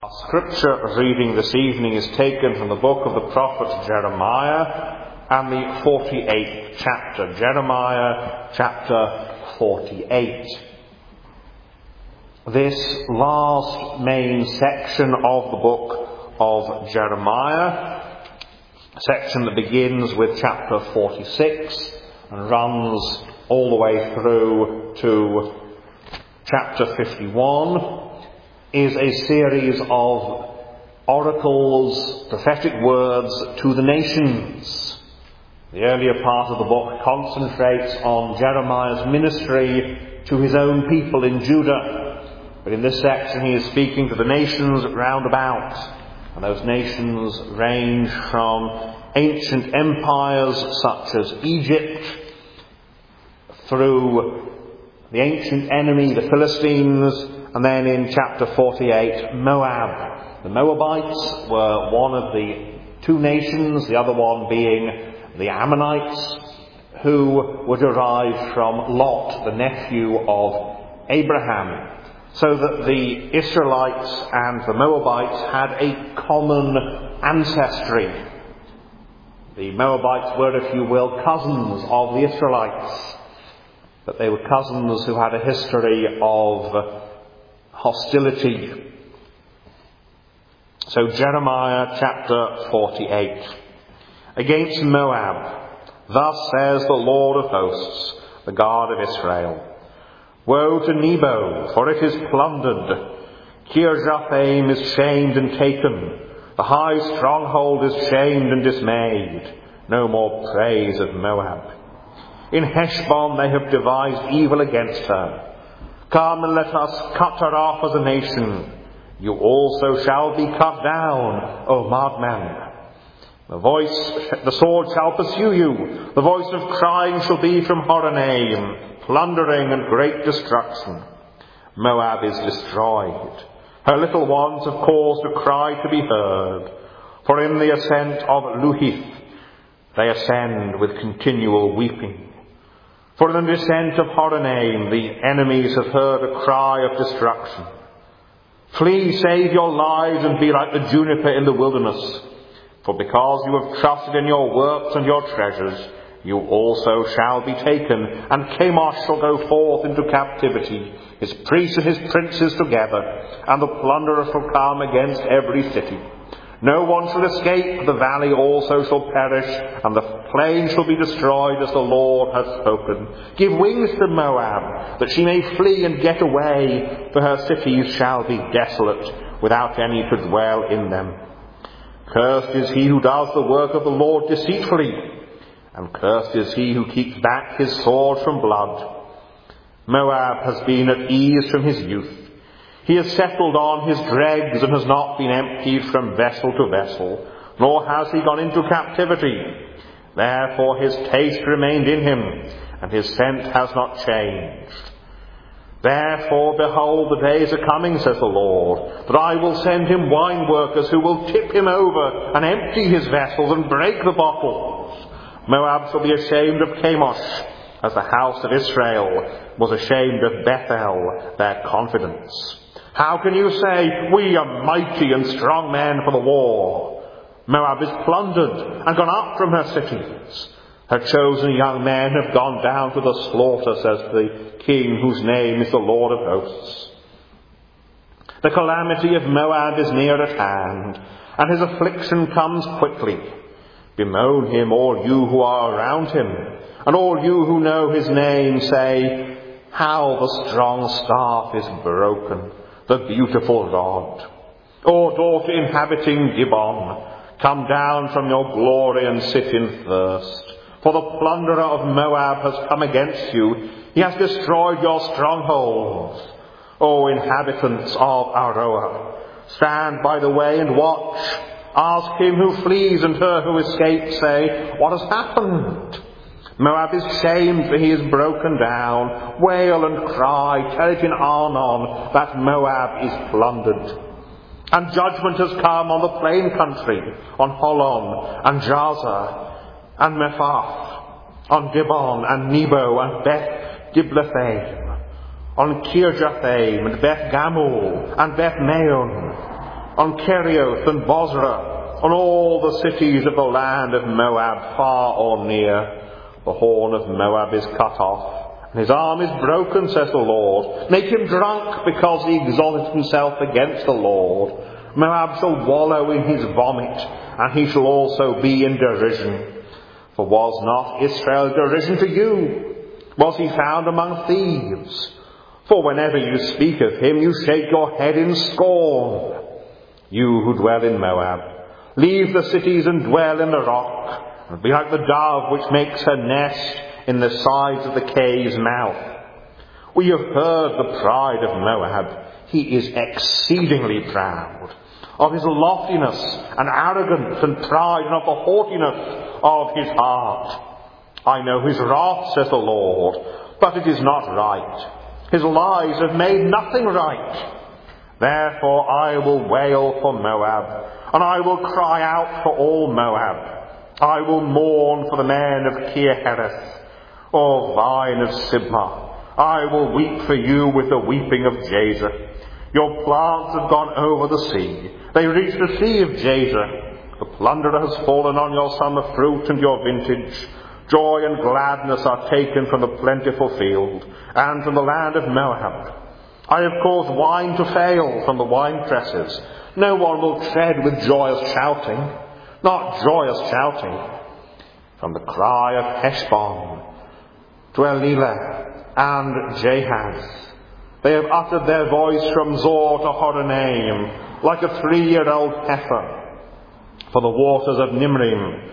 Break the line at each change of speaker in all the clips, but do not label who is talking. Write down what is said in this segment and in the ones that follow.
Our scripture reading this evening is taken from the book of the prophet Jeremiah and the 48th chapter. Jeremiah chapter 48. This last main section of the book of Jeremiah, a section that begins with chapter 46 and runs all the way through to chapter 51, is a series of oracles, prophetic words to the nations. The earlier part of the book concentrates on Jeremiah's ministry to his own people in Judah. But in this section he is speaking to the nations round about. And those nations range from ancient empires such as Egypt, through the ancient enemy, the Philistines, and then in chapter 48, Moab. The Moabites were one of the two nations, the other one being the Ammonites, who were derived from Lot, the nephew of Abraham. So that the Israelites and the Moabites had a common ancestry. The Moabites were, if you will, cousins of the Israelites. But they were cousins who had a history of hostility. So Jeremiah chapter 48. Against Moab, thus says the Lord of hosts, the God of Israel. Woe to Nebo, for it is plundered. Kirjathaim is shamed and taken. The high stronghold is shamed and dismayed. No more praise of Moab. In Heshbon they have devised evil against her. Come and let us cut her off as a nation. You also shall be cut down, O madman. The sword shall pursue you. The voice of crying shall be from Horonaim, plundering and great destruction. Moab is destroyed. Her little ones have caused a cry to be heard. For in the ascent of Luhith they ascend with continual weeping. For in the descent of Horonaim the enemies have heard a cry of destruction. Flee, save your lives, and be like the juniper in the wilderness. For because you have trusted in your works and your treasures, you also shall be taken, and Chemosh shall go forth into captivity, his priests and his princes together, and the plunderer shall come against every city. No one shall escape, the valley also shall perish, and the plain shall be destroyed as the Lord has spoken. Give wings to Moab, that she may flee and get away, for her cities shall be desolate, without any to dwell in them. Cursed is he who does the work of the Lord deceitfully, and cursed is he who keeps back his sword from blood. Moab has been at ease from his youth. He has settled on his dregs and has not been emptied from vessel to vessel, nor has he gone into captivity. Therefore his taste remained in him, and his scent has not changed. Therefore, behold, the days are coming, says the Lord, that I will send him wine workers who will tip him over and empty his vessels and break the bottles. Moab shall be ashamed of Chemosh, as the house of Israel was ashamed of Bethel, their confidence. How can you say, we are mighty and strong men for the war? Moab is plundered and gone up from her cities. Her chosen young men have gone down to the slaughter, says the King whose name is the Lord of hosts. The calamity of Moab is near at hand, and his affliction comes quickly. Bemoan him, all you who are around him, and all you who know his name, say, how the strong staff is broken, the beautiful rod. O daughter inhabiting Gibeon, come down from your glory and sit in thirst. For the plunderer of Moab has come against you. He has destroyed your strongholds. O inhabitants of Aroer, stand by the way and watch. Ask him who flees and her who escapes, say, what has happened? Moab is shamed, for he is broken down. Wail and cry, tell it in Arnon, that Moab is plundered. And judgment has come on the plain country, on Holon and Jazer and Mephath, on Dibon and Nebo and Beth Diblathaim, on Kirjathaim and Beth Gamul and Beth Maon. on Kerioth and Bozrah, on all the cities of the land of Moab, far or near. The horn of Moab is cut off, and his arm is broken, says the Lord. Make him drunk, because he exalted himself against the Lord. Moab shall wallow in his vomit, and he shall also be in derision. For was not Israel derision to you? Was he found among thieves? For whenever you speak of him, you shake your head in scorn. You who dwell in Moab, leave the cities and dwell in the rock, and be like the dove which makes her nest in the sides of the cave's mouth. We have heard the pride of Moab. He is exceedingly proud. Of his loftiness and arrogance and pride, and of the haughtiness of his heart. I know his wrath, says the Lord, but it is not right. His lies have made nothing right. Therefore I will wail for Moab, and I will cry out for all Moab. I will mourn for the men of Kir-Hereth, O vine of Sibmah. I will weep for you with the weeping of Jazer. Your plants have gone over the sea. They reach the sea of Jazer. The plunderer has fallen on your summer fruit and your vintage. Joy and gladness are taken from the plentiful field and from the land of Moab. I have caused wine to fail from the wine presses. No one will tread with joyous shouting, not joyous shouting. From the cry of Heshbon to Elilah and Jahaz, they have uttered their voice from Zor to Horonaim, like a 3-year-old heifer. For the waters of Nimrim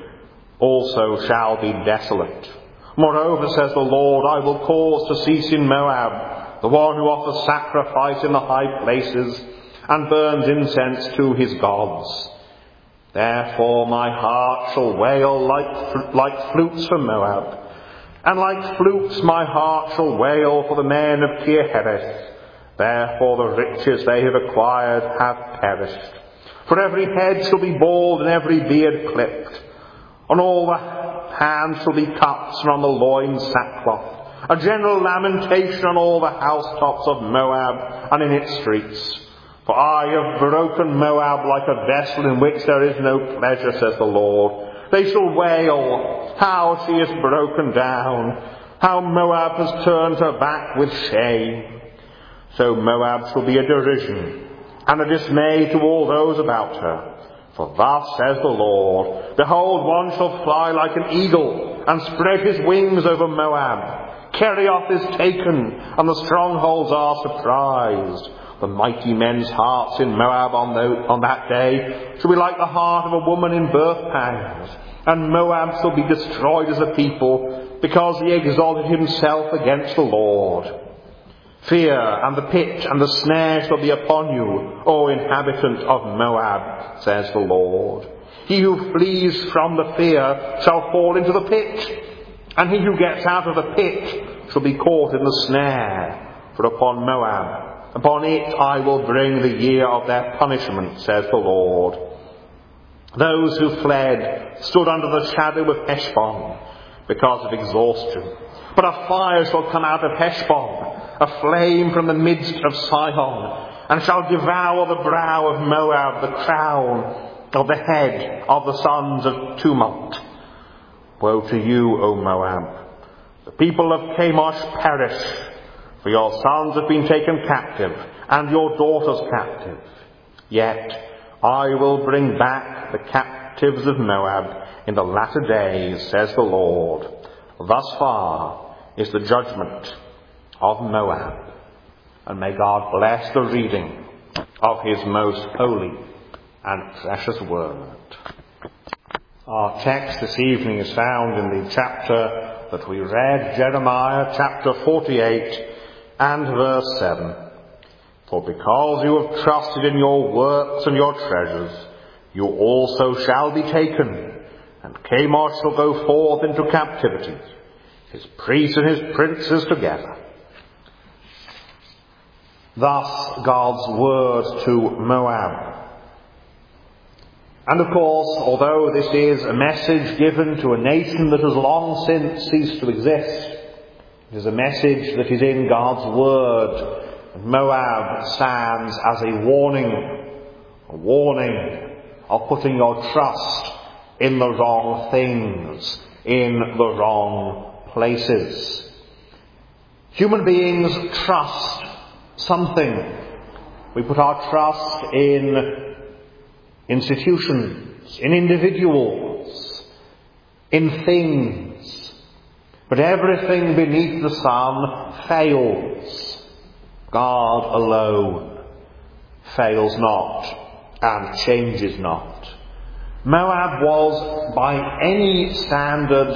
also shall be desolate. Moreover, says the Lord, I will cause to cease in Moab the one who offers sacrifice in the high places and burns incense to his gods. Therefore my heart shall wail like flutes for Moab, and like flutes my heart shall wail for the men of Kir-Hereth. Therefore the riches they have acquired have perished. For every head shall be bald and every beard clipped. On all the hands shall be cuts, and on the loins sackcloth. A general lamentation on all the housetops of Moab and in its streets. For I have broken Moab like a vessel in which there is no pleasure, says the Lord. They shall wail, how she is broken down, how Moab has turned her back with shame. So Moab shall be a derision and a dismay to all those about her. For thus says the Lord, behold, one shall fly like an eagle and spread his wings over Moab. Kerioth is taken, and the strongholds are surprised. The mighty men's hearts in Moab on that day shall be like the heart of a woman in birth pangs. And Moab shall be destroyed as a people, because he exalted himself against the Lord. Fear and the pit and the snare shall be upon you, O inhabitant of Moab, says the Lord. He who flees from the fear shall fall into the pit, and he who gets out of the pit shall be caught in the snare. For upon Moab, upon it I will bring the year of their punishment, says the Lord. Those who fled stood under the shadow of Heshbon because of exhaustion. But a fire shall come out of Heshbon, a flame from the midst of Sihon, and shall devour the brow of Moab, the crown of the head of the sons of tumult. Woe to you, O Moab! The people of Chemosh perish, for your sons have been taken captive, and your daughters captive. Yet I will bring back the captives of Moab in the latter days, says the Lord. Thus far is the judgment of Moab. And may God bless the reading of his most holy and precious word. Our text this evening is found in the chapter that we read, Jeremiah chapter 48 and verse 7. For because you have trusted in your works and your treasures, you also shall be taken, and Chemosh shall go forth into captivity, his priests and his princes together. Thus God's word to Moab. And of course, although this is a message given to a nation that has long since ceased to exist, it is a message that is in God's word. And Moab stands as a warning a warning of putting your trust in the wrong things, in the wrong places. Human beings trust something. We put our trust in institutions, in individuals, in things. But everything beneath the sun fails. God alone fails not and changes not. Moab was, by any standard,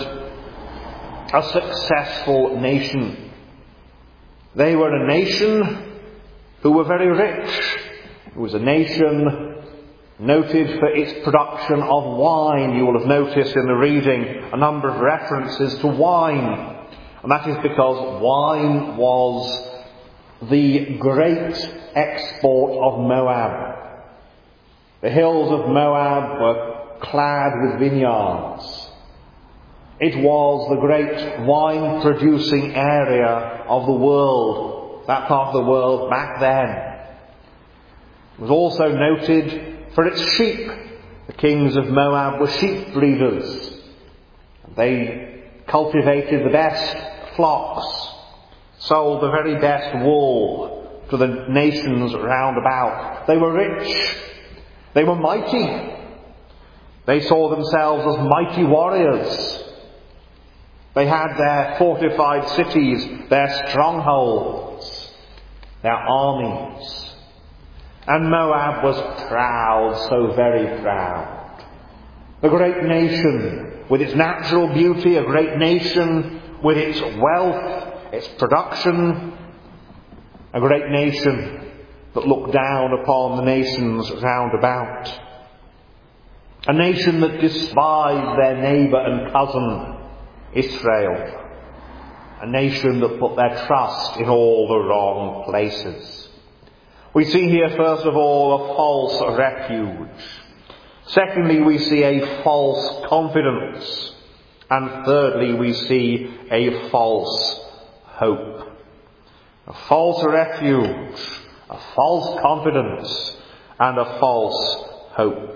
a successful nation. They were a nation who were very rich. It was a nation noted for its production of wine. You will have noticed in the reading a number of references to wine. And that is because wine was the great export of Moab. The hills of Moab were clad with vineyards. It was the great wine-producing area of the world, that part of the world back then. It was also noted for its sheep. The kings of Moab were sheep breeders. They cultivated the best flocks, sold the very best wool to the nations round about. They were rich. They were mighty. They saw themselves as mighty warriors. They had their fortified cities, their strongholds, their armies. And Moab was proud, so very proud. A great nation with its natural beauty, a great nation with its wealth, its production, a great nation that looked down upon the nations round about. A nation that despised their neighbour and cousin, Israel. A nation that put their trust in all the wrong places. We see here, first of all, a false refuge. Secondly, we see a false confidence. And thirdly, we see a false hope. A false refuge, a false confidence, and a false hope.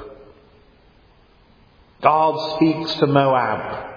God speaks to Moab.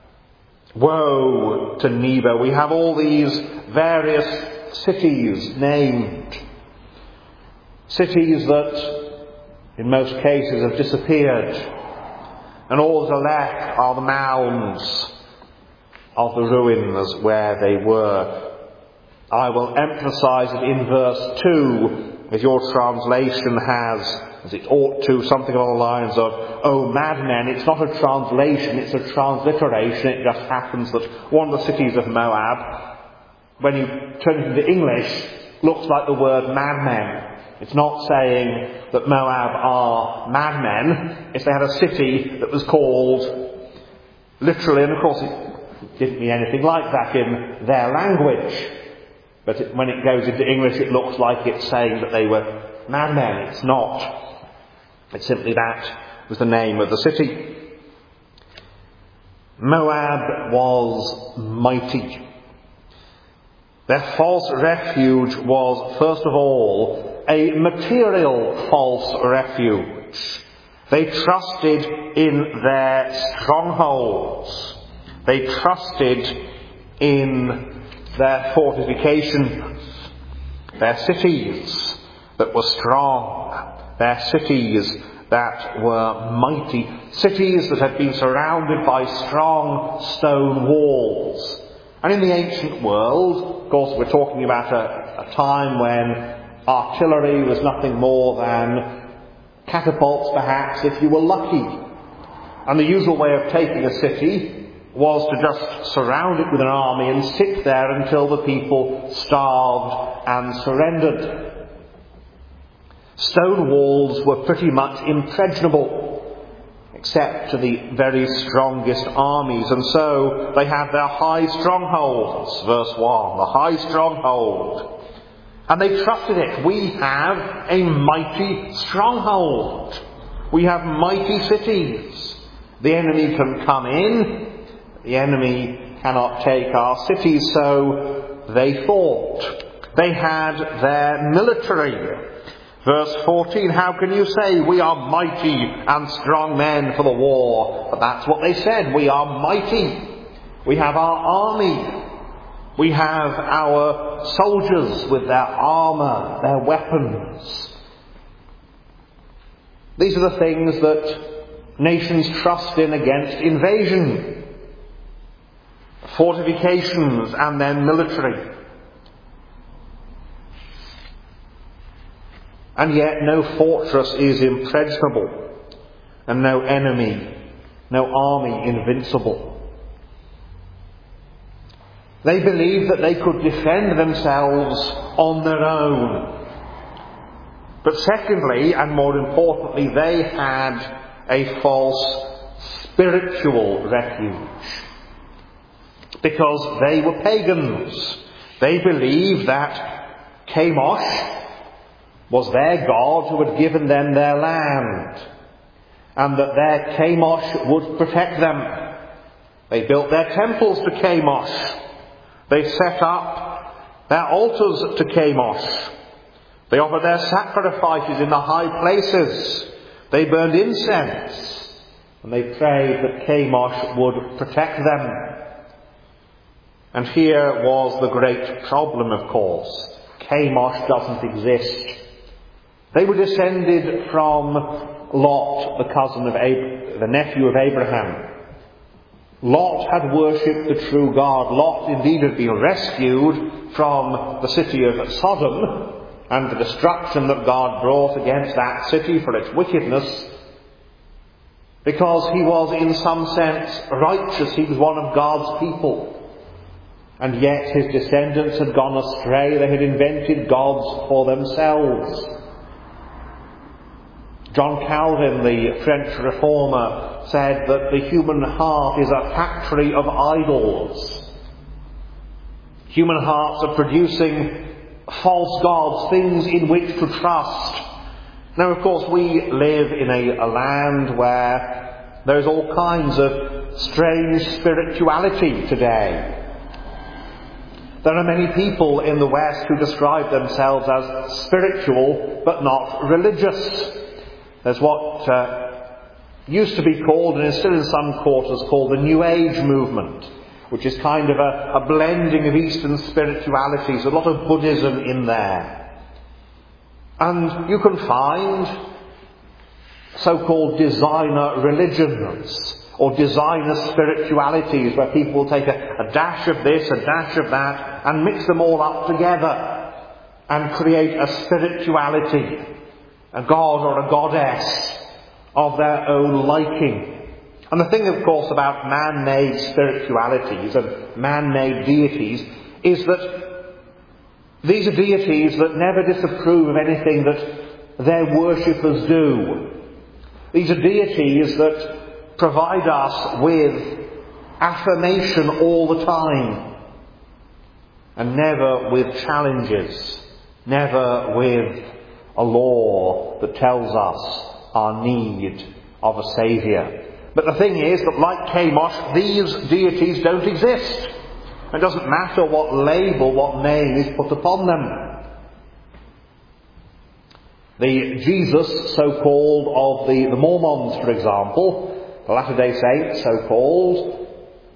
Woe to Nebo. We have all these various cities named. Cities that, in most cases, have disappeared. And all that are left are the mounds of the ruins where they were. I will emphasize it in verse 2, as your translation has, as it ought to, something along the lines of, "Oh, madmen." It's not a translation, it's a transliteration. It just happens that one of the cities of Moab, when you turn it into English, looks like the word madmen. It's not saying that Moab are madmen. If they had a city that was called literally, and of course it didn't mean anything like that in their language, but when it goes into English it looks like it's saying that they were madmen. It's not. It's simply that was the name of the city. Moab was mighty. Their false refuge was, first of all, a material false refuge. They trusted in their strongholds. They trusted in their fortifications, their cities that were strong, their cities that were mighty, cities that had been surrounded by strong stone walls. And in the ancient world, of course, we're talking about a time when artillery was nothing more than catapults, perhaps, if you were lucky. And the usual way of taking a city was to just surround it with an army and sit there until the people starved and surrendered. Stone walls were pretty much impregnable, except to the very strongest armies. And so they had their high strongholds, verse 1, the high stronghold. And they trusted it. We have a mighty stronghold. We have mighty cities. The enemy can come in. The enemy cannot take our cities. So they fought. They had their military. Verse 14, how can you say we are mighty and strong men for the war? But that's what they said. We are mighty. We have our army. We have our soldiers with their armour, their weapons. These are the things that nations trust in against invasion. Fortifications and then military. And yet no fortress is impregnable, and no enemy, no army invincible. They believed that they could defend themselves on their own. But secondly, and more importantly, they had a false spiritual refuge. Because they were pagans. They believed that Chemosh was their god who had given them their land, and that their Chemosh would protect them. They built their temples to Chemosh. They set up their altars to Chemosh. They offered their sacrifices in the high places. They burned incense, and they prayed that Chemosh would protect them. And here was the great problem, of course. Chemosh doesn't exist. They were descended from Lot, the cousin of the nephew of Abraham. Lot had worshipped the true God. Lot indeed had been rescued from the city of Sodom and the destruction that God brought against that city for its wickedness, because he was in some sense righteous. He was one of God's people. And yet his descendants had gone astray. They had invented gods for themselves. John Calvin, the French reformer, said that the human heart is a factory of idols. Human hearts are producing false gods, things in which to trust. Now, of course, we live in a land where there's all kinds of strange spirituality today. There are many people in the West who describe themselves as spiritual but not religious. There's what used to be called, and is still in some quarters called, the New Age movement, which is kind of a blending of Eastern spiritualities, a lot of Buddhism in there. And you can find so-called designer religions, or designer spiritualities, where people will take a dash of this, a dash of that, and mix them all up together, and create a spirituality, a god or a goddess of their own liking. And the thing, of course, about man-made spiritualities and man-made deities is that these are deities that never disapprove of anything that their worshippers do. These are deities that provide us with affirmation all the time, and never with challenges, never with a law that tells us our need of a saviour. But the thing is that, like Chemosh, these deities don't exist. It doesn't matter what label, what name is put upon them. The Jesus, so-called, of the Mormons, for example, the Latter-day Saints, so-called,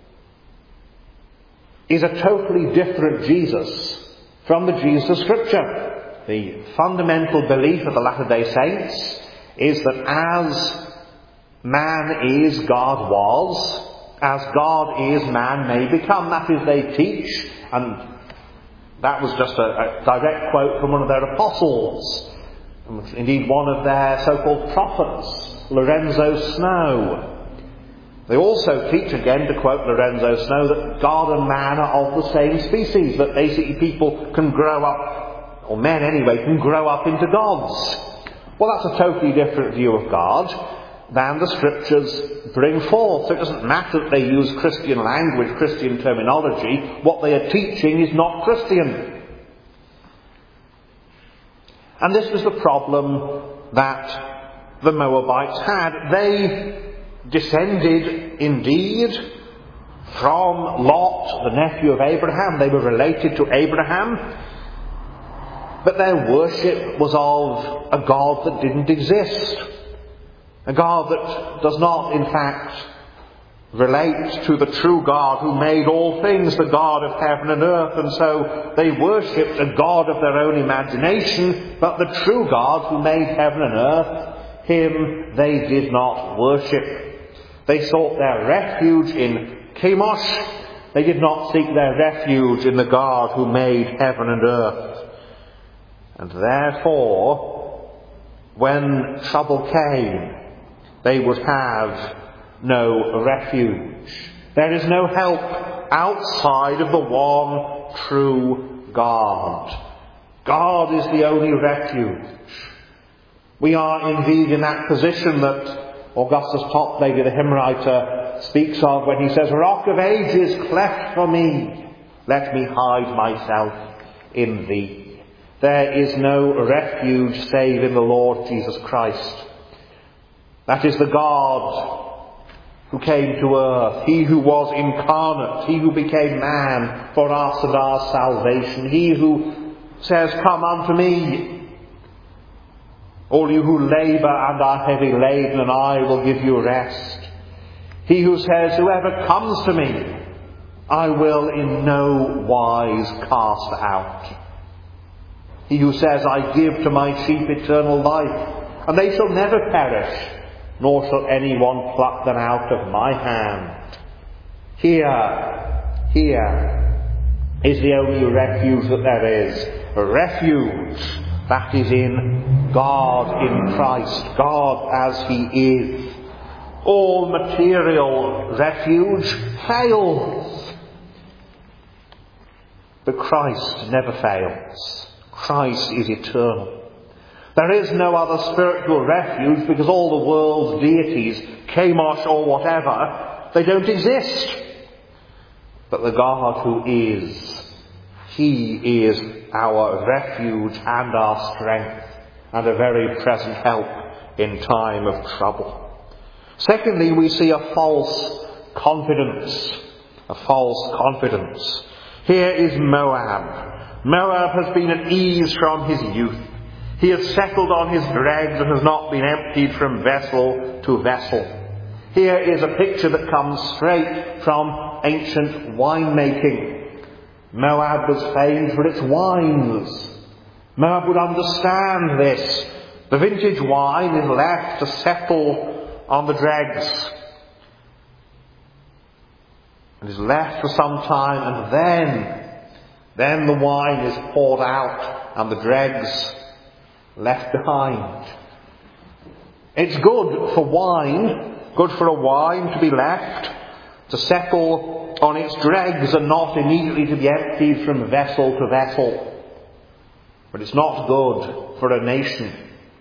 is a totally different Jesus from the Jesus of Scripture. The fundamental belief of the Latter-day Saints is that as man is, God was; as God is, man may become. That is, they teach, and that was just a direct quote from one of their apostles, indeed one of their so-called prophets, Lorenzo Snow. They also teach, again to quote Lorenzo Snow, that God and man are of the same species, that basically people can grow up, or men anyway, can grow up into gods. Well, that's a totally different view of God than the Scriptures bring forth. So it doesn't matter that they use Christian language, Christian terminology. What they are teaching is not Christian. And this was the problem that the Moabites had. They descended indeed from Lot, the nephew of Abraham. They were related to Abraham. But their worship was of a God that didn't exist. A God that does not, in fact, relate to the true God who made all things, the God of heaven and earth. And so they worshipped a God of their own imagination, but the true God who made heaven and earth, him they did not worship. They sought their refuge in Chemosh. They did not seek their refuge in the God who made heaven and earth. And therefore, when trouble came, they would have no refuge. There is no help outside of the one true God. God is the only refuge. We are indeed in that position that Augustus Toplady, the hymn writer, speaks of when he says, "Rock of ages, cleft for me, let me hide myself in thee." There is no refuge save in the Lord Jesus Christ. That is the God who came to earth, he who was incarnate, he who became man for us and our salvation, he who says, "Come unto me, all you who labour and are heavy laden, and I will give you rest." He who says, "Whoever comes to me, I will in no wise cast out." He who says, "I give to my sheep eternal life, and they shall never perish, nor shall anyone pluck them out of my hand." Here is the only refuge that there is. A refuge that is in God, in Christ, God as he is. All material refuge fails. But Christ never fails. Christ is eternal. There is no other spiritual refuge because all the world's deities, Chemosh or whatever, they don't exist. But the God who is, he is our refuge and our strength and a very present help in time of trouble. Secondly, we see a false confidence. A false confidence. Here is Moab. Moab has been at ease from his youth. He has settled on his dregs and has not been emptied from vessel to vessel. Here is a picture that comes straight from ancient winemaking. Moab was famed for its wines. Moab would understand this. The vintage wine is left to settle on the dregs. It is left for some time, and then the wine is poured out and the dregs left behind. It's good for a wine to be left to settle on its dregs and not immediately to be emptied from vessel to vessel. But it's not good for a nation.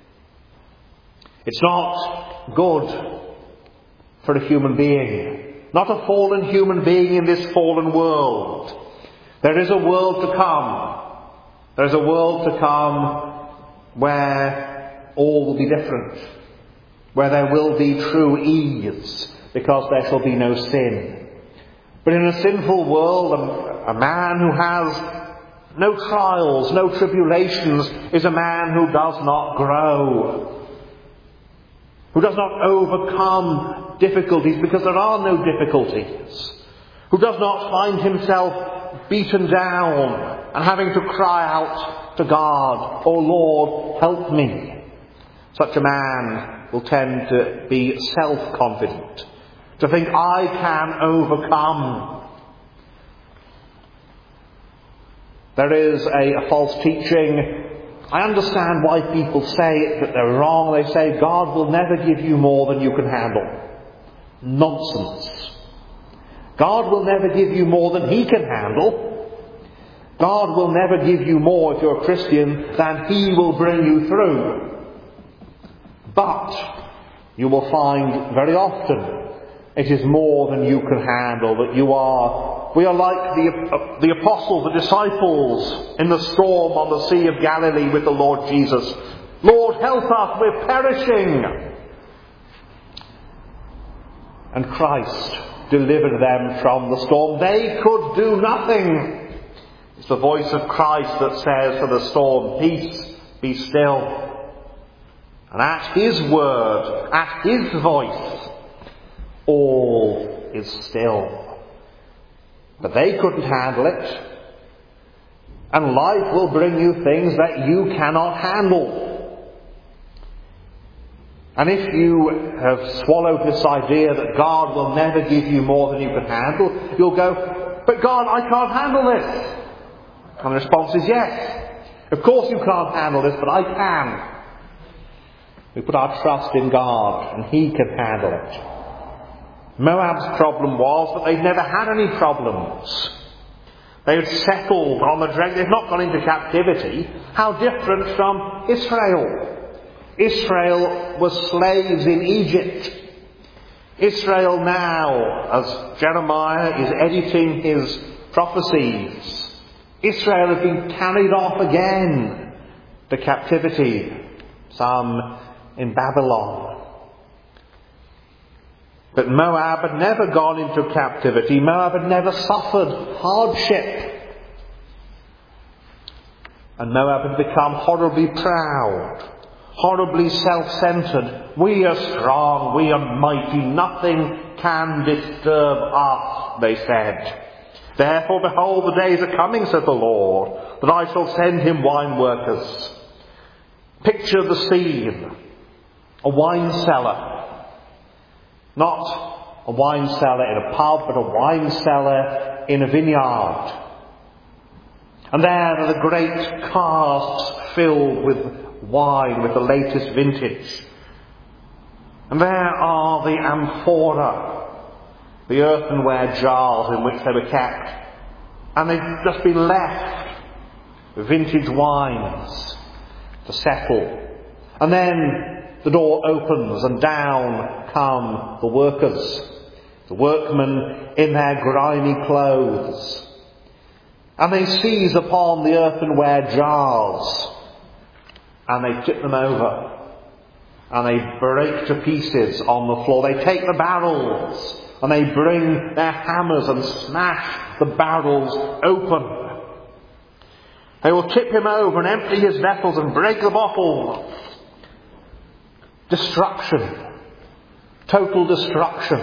It's not good for a human being. Not a fallen human being in this fallen world. There is a world to come. There is a world to come where all will be different. Where there will be true ease, because there shall be no sin. But in a sinful world, a man who has no trials, no tribulations, is a man who does not grow. Who does not overcome difficulties, because there are no difficulties. Who does not find himself beaten down and having to cry out to God, "Oh Lord, help me." Such a man will tend to be self-confident, to think, "I can overcome." There is a false teaching. I understand why people say it, but they're wrong. They say God will never give you more than you can handle. Nonsense. God will never give you more than he can handle. God will never give you more, if you're a Christian, than he will bring you through. But you will find very often it is more than you can handle, that we are like the apostles, the disciples in the storm on the Sea of Galilee with the Lord Jesus. "Lord, help us, we're perishing." And Christ delivered them from the storm. They could do nothing. It's the voice of Christ that says to the storm, "Peace, be still." And at his word, at his voice, all is still. But they couldn't handle it. And life will bring you things that you cannot handle. And if you have swallowed this idea that God will never give you more than you can handle, you'll go, "But God, I can't handle this." And the response is yes. Of course you can't handle this, but I can. We put our trust in God, and he can handle it. Moab's problem was that they'd never had any problems. They had settled on the dregs. They'd not gone into captivity. How different from Israel. Israel was slaves in Egypt. Israel now, as Jeremiah is editing his prophecies, Israel has been carried off again to captivity, some in Babylon. But Moab had never gone into captivity. Moab had never suffered hardship. And Moab had become horribly proud, horribly self-centered. "We are strong, we are mighty, nothing can disturb us," they said. "Therefore, behold, the days are coming, said the Lord, that I shall send him wine workers." Picture the scene. A wine cellar. Not a wine cellar in a pub, but a wine cellar in a vineyard. And there are the great casks filled with wine, with the latest vintage. And there are the amphora, the earthenware jars in which they were kept. And they've just been left with vintage wines to settle. And then the door opens and down come the workers, the workmen in their grimy clothes. And they seize upon the earthenware jars and they tip them over and they break to pieces on the floor. They take the barrels and they bring their hammers and smash the barrels open. They will tip him over and empty his vessels and break the bottles. Destruction. Total destruction.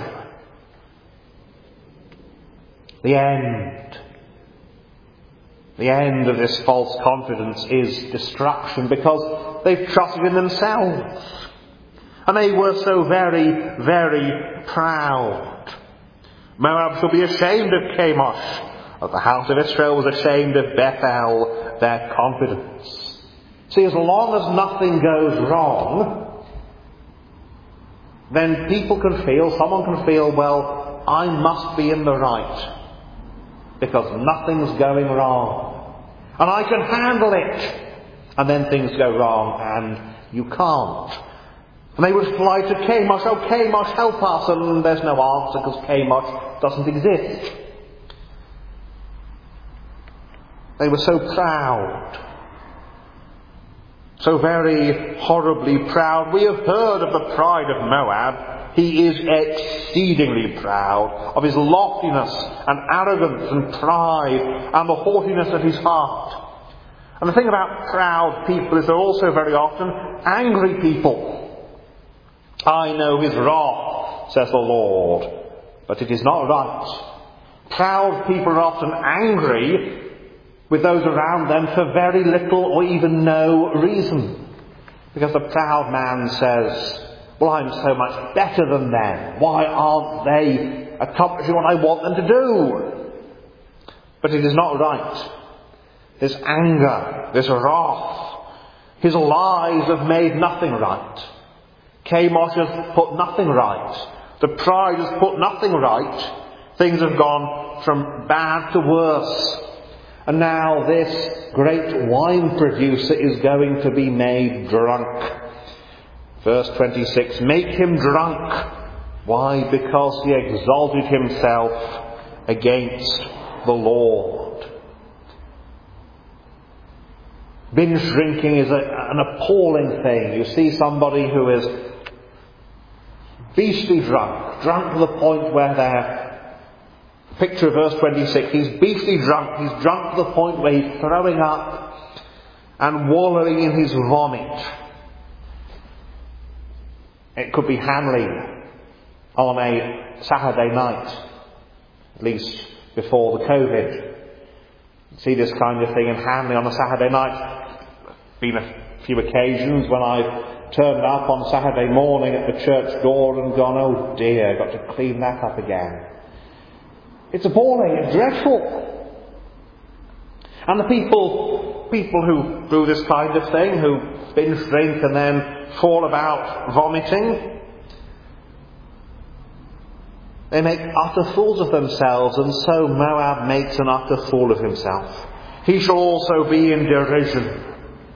The end. The end of this false confidence is destruction, because they've trusted in themselves. And they were so very, very proud. Moab shall be ashamed of Chemosh, as the house of Israel was ashamed of Bethel, their confidence. See, as long as nothing goes wrong, then someone can feel, well, I must be in the right, because nothing's going wrong. And I can handle it. And then things go wrong and you can't. And they would fly to Chemosh, "Oh, Chemosh, help us." And there's no answer because Chemosh doesn't exist. They were so proud. So very horribly proud. We have heard of the pride of Moab. He is exceedingly proud of his loftiness and arrogance and pride and the haughtiness of his heart. And the thing about proud people is they're also very often angry people. "I know his wrath, says the Lord, but it is not right." Proud people are often angry with those around them for very little or even no reason. Because the proud man says, "Well, I'm so much better than them. Why aren't they accomplishing what I want them to do?" But it is not right. This anger, this wrath, his lies have made nothing right. Chemosh has put nothing right. The pride has put nothing right. Things have gone from bad to worse. And now this great wine producer is going to be made drunk. Verse 26, "Make him drunk." Why? Because he exalted himself against the Lord. Binge drinking is an appalling thing. You see somebody who is beastly drunk to the point where they're Picture verse 26. He's beastly drunk. He's drunk to the point where he's throwing up and wallowing in his vomit. It could be Hanley on a Saturday night, at least before the COVID. You see this kind of thing in Hanley on a Saturday night. Been a few occasions when I've turned up on Saturday morning at the church door and gone, oh dear, got to clean that up again. It's appalling, it's dreadful. And the people who do this kind of thing, who binge drink and then fall about vomiting, they make utter fools of themselves, and so Moab makes an utter fool of himself. He shall also be in derision.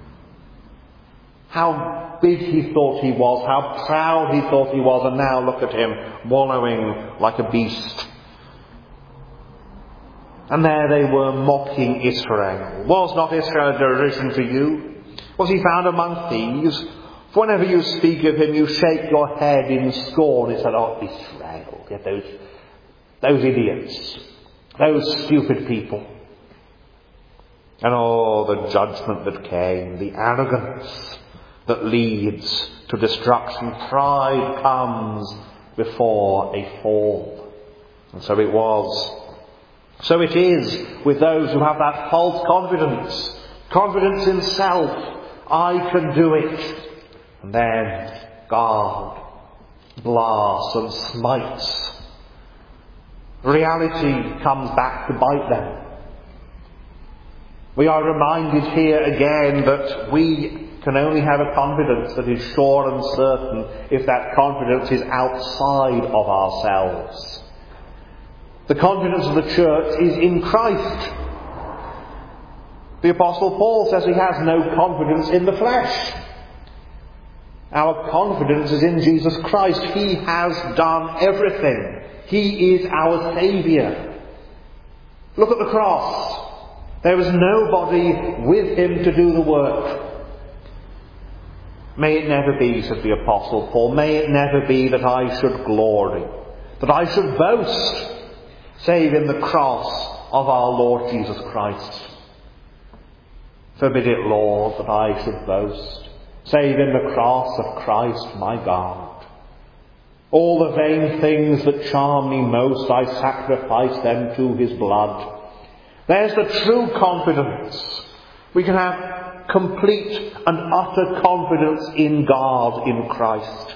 How big he thought he was, how proud he thought he was, and now look at him wallowing like a beast. And there they were mocking Israel. Was not Israel a derision to you? Was he found among thieves? For whenever you speak of him, you shake your head in scorn. It's like, oh, Israel, get those idiots, those stupid people. And oh, the judgment that came, the arrogance that leads to destruction. Pride comes before a fall. And so it was. So it is with those who have that false confidence in self. I can do it. And then God blasts and smites. Reality comes back to bite them. We are reminded here again that we can only have a confidence that is sure and certain if that confidence is outside of ourselves. The confidence of the church is in Christ. The Apostle Paul says he has no confidence in the flesh. Our confidence is in Jesus Christ. He has done everything. He is our Saviour. Look at the cross. There is nobody with him to do the work. May it never be, says the Apostle Paul, may it never be that I should glory, that I should boast, save in the cross of our Lord Jesus Christ. Forbid it, Lord, that I should boast, save in the cross of Christ my God. All the vain things that charm me most, I sacrifice them to his blood. There's the true confidence. We can have complete and utter confidence in God, in Christ.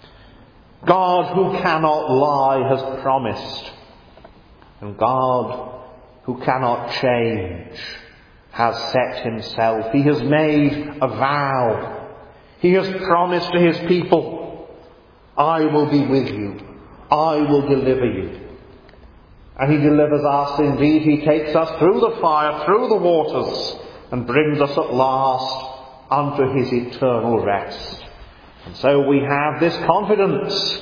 God, who cannot lie, has promised. And God, who cannot change, has set himself. He has made a vow. He has promised to his people, I will be with you. I will deliver you. And he delivers us. Indeed, he takes us through the fire, through the waters, and brings us at last unto his eternal rest. And so we have this confidence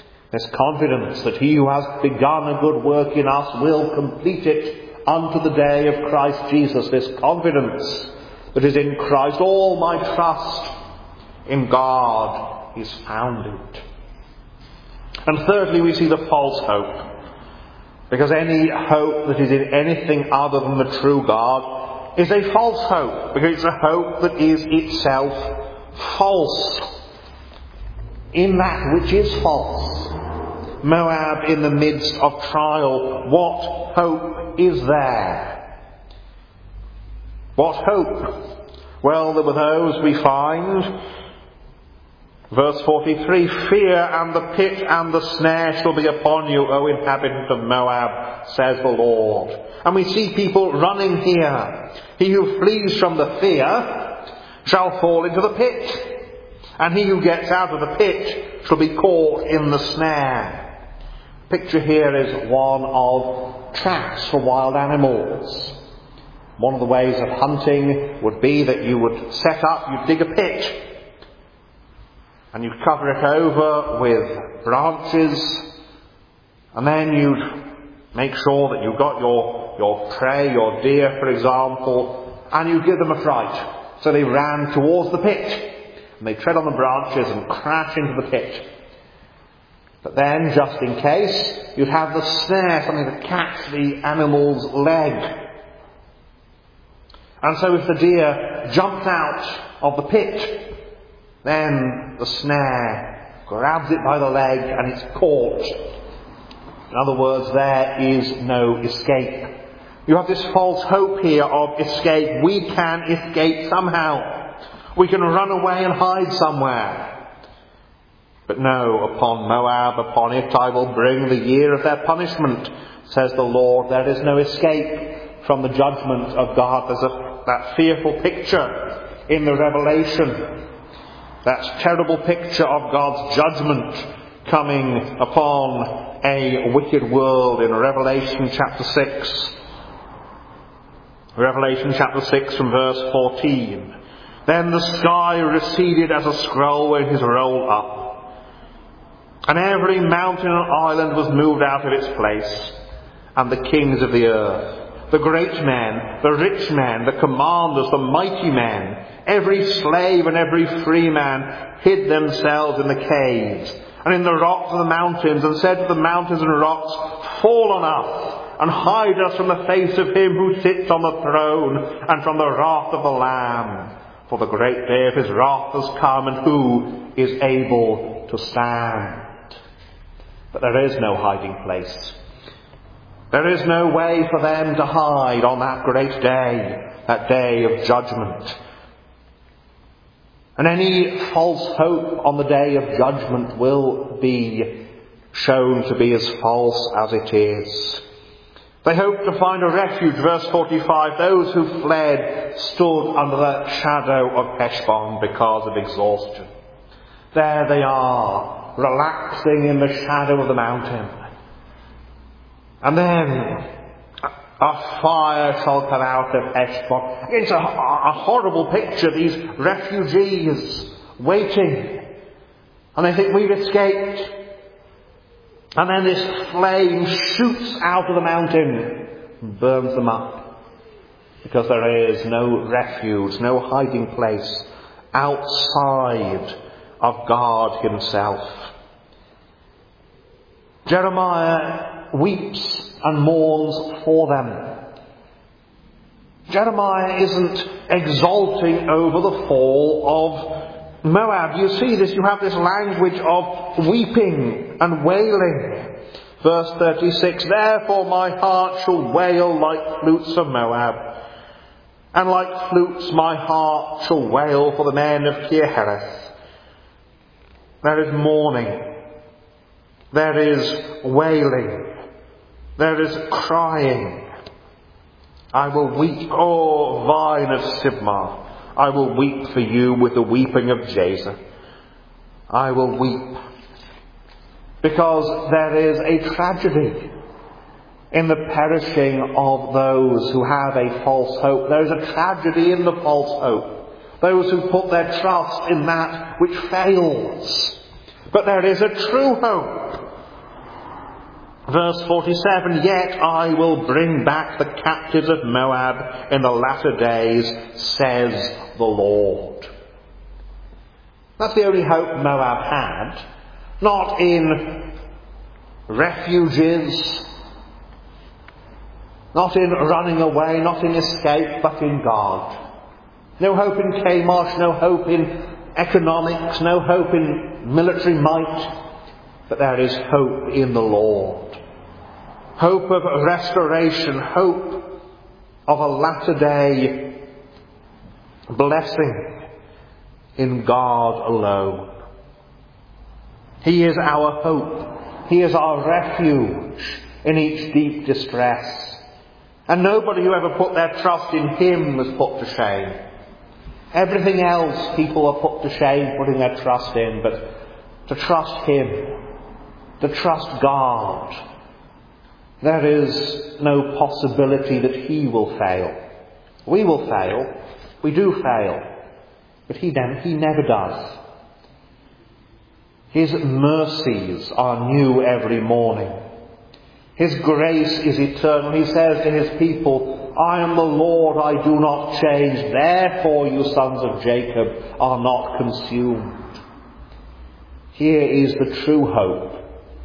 that he who has begun a good work in us will complete it unto the day of Christ Jesus. This confidence that is in Christ. All my trust in God is founded. And thirdly, we see the false hope. Because any hope that is in anything other than the true God is a false hope. Because it's a hope that is itself false in that which is false. Moab in the midst of trial. What hope is there? What hope? Well, there were those we find. Verse 43, fear and the pit and the snare shall be upon you, O inhabitant of Moab, says the Lord. And we see people running here. He who flees from the fear shall fall into the pit. And he who gets out of the pit shall be caught in the snare. Picture here is one of traps for wild animals. One of the ways of hunting would be that you would set up, you'd dig a pit, and you'd cover it over with branches, and then you'd make sure that you've got your prey, your deer, for example, and you'd give them a fright. So they ran towards the pit, and they tread on the branches and crash into the pit. But then, just in case, you'd have the snare, something to catch the animal's leg. And so if the deer jumped out of the pit, then the snare grabs it by the leg and it's caught. In other words, there is no escape. You have this false hope here of escape. We can escape somehow. We can run away and hide somewhere. But no, upon Moab, upon it I will bring the year of their punishment, says the Lord. There is no escape from the judgment of God. There's that fearful picture in the Revelation. That terrible picture of God's judgment coming upon a wicked world in Revelation chapter 6. Revelation chapter 6 from verse 14. Then the sky receded as a scroll when it is rolled up, and every mountain and island was moved out of its place, and the kings of the earth, the great men, the rich men, the commanders, the mighty men, every slave and every free man hid themselves in the caves and in the rocks of the mountains, and said to the mountains and rocks, fall on us, and hide us from the face of him who sits on the throne, and from the wrath of the Lamb. For the great day of his wrath has come, and who is able to stand? But there is no hiding place. There is no way for them to hide on that great day, that day of judgment. And any false hope on the day of judgment will be shown to be as false as it is. They hoped to find a refuge, verse 45. Those who fled stood under the shadow of Heshbon because of exhaustion. There they are, relaxing in the shadow of the mountain. And then a fire shall come out of Heshbon. It's a horrible picture, these refugees waiting. And they think, we've escaped. And then this flame shoots out of the mountain and burns them up. Because there is no refuge, no hiding place outside of God himself. Jeremiah weeps and mourns for them. Jeremiah isn't exulting over the fall of Moab. You see this, you have this language of weeping and wailing. Verse 36, therefore my heart shall wail like flutes of Moab, and like flutes my heart shall wail for the men of Kir-Hereth. There is mourning, there is wailing, there is crying. I will weep, O vine of Sibmar. I will weep for you with the weeping of Jazer. I will weep because there is a tragedy in the perishing of those who have a false hope. There is a tragedy in the false hope. Those who put their trust in that which fails. But there is a true hope. Verse 47, yet I will bring back the captives of Moab in the latter days, says the Lord. That's the only hope Moab had. Not in refuges, not in running away, not in escape, but in God. No hope in Chemosh, no hope in economics, no hope in military might, but there is hope in the Lord. Hope of restoration, hope of a latter day blessing in God alone. He is our hope. He is our refuge in each deep distress. And nobody who ever put their trust in Him was put to shame. Everything else people are put to shame putting their trust in, but to trust Him, to trust God, there is no possibility that He will fail. We will fail. We do fail. But He never does. His mercies are new every morning. His grace is eternal. He says to His people, I am the Lord, I do not change. Therefore you sons of Jacob are not consumed. Here is the true hope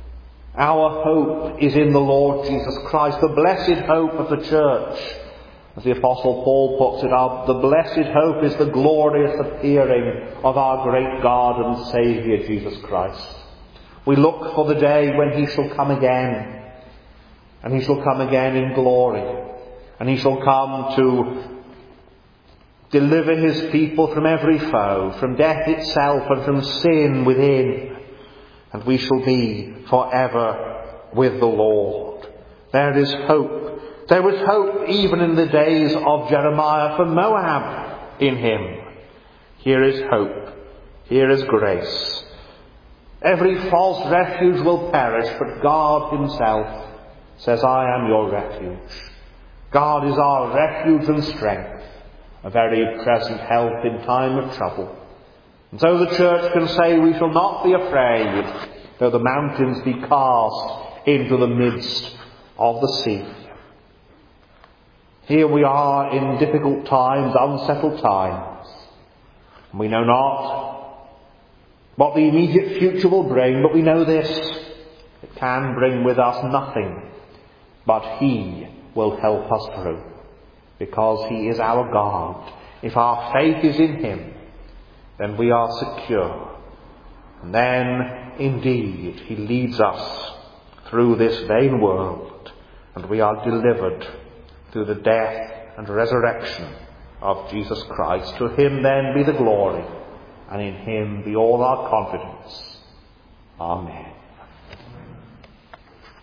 Our hope is in the Lord Jesus Christ, the blessed hope of the church. As the Apostle Paul puts it up, the blessed hope is the glorious appearing of our great God and Saviour, Jesus Christ. We look for the day when he shall come again, and he shall come again in glory, and he shall come to deliver his people from every foe, from death itself and from sin within, and we shall be forever with the Lord. There is hope. There was hope even in the days of Jeremiah for Moab in him. Here is hope. Here is grace. Every false refuge will perish, but God himself says, I am your refuge. God is our refuge and strength, a very present help in time of trouble. And so the church can say, we shall not be afraid, though the mountains be cast into the midst of the sea. Here we are in difficult times, unsettled times. We know not what the immediate future will bring, but we know this: it can bring with us nothing, but he will help us through, because he is our God. If our faith is in him, then we are secure. And then, indeed, he leads us through this vain world, and we are delivered through the death and resurrection of Jesus Christ. To him then be the glory, and in him be all our confidence. Amen.